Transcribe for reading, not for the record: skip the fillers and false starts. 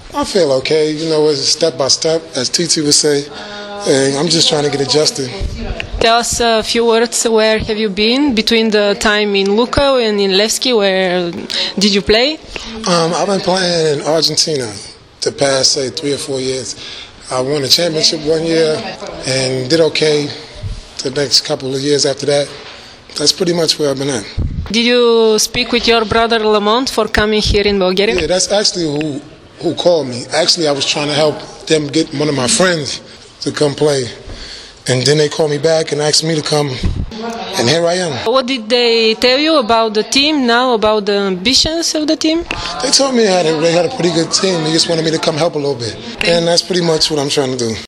I feel okay. You know, it's step by step, as TT would say. And I'm just trying to get adjusted. Tell us a few words. Where have you been between the time in Luka and in Levski? Where did you play? I've been playing in Argentina the past, say, 3 or 4 years. I won a championship 1 year and did okay the next couple of years after that. That's pretty much where I've been at. Did you speak with your brother Lamont for coming here in Bulgaria? Yeah, that's actually who called me. Actually, I was trying to help them get one of my friends to come play. And then they called me back and asked me to come, and here I am. What did they tell you about the team now, about the ambitions of the team? They told me they had a pretty good team. They just wanted me to come help a little bit. And that's pretty much what I'm trying to do.